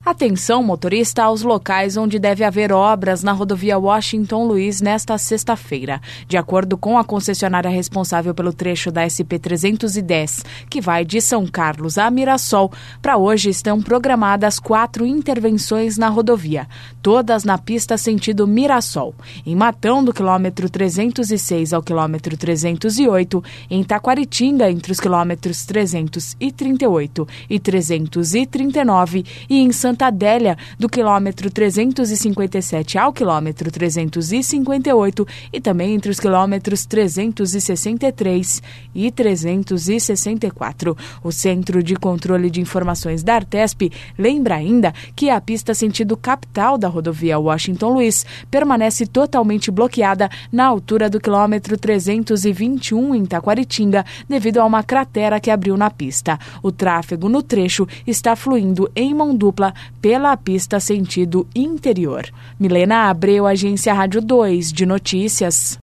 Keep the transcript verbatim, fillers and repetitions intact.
Atenção, motorista, aos locais onde deve haver obras na rodovia Washington Luiz nesta sexta-feira. De acordo com a concessionária responsável pelo trecho da S P trezentos e dez, que vai de São Carlos a Mirassol, para hoje estão programadas quatro intervenções na rodovia, todas na pista sentido Mirassol. Em Matão, do quilômetro trezentos e seis ao quilômetro trezentos e oito, em Taquaritinga, entre os quilômetros trezentos e trinta e oito e trezentos e trinta e nove, e em Santa Adélia, do quilômetro trezentos e cinquenta e sete ao quilômetro trezentos e cinquenta e oito, e também entre os quilômetros trezentos e sessenta e três e trezentos e sessenta e quatro. O Centro de Controle de Informações da Artesp lembra ainda que a pista sentido capital da rodovia Washington Luiz permanece totalmente bloqueada na altura do quilômetro trezentos e vinte e um em Taquaritinga, devido a uma cratera que abriu na pista. O tráfego no trecho está fluindo em mão dupla pela pista sentido interior. Milena Abreu, Agência Rádio dois de Notícias.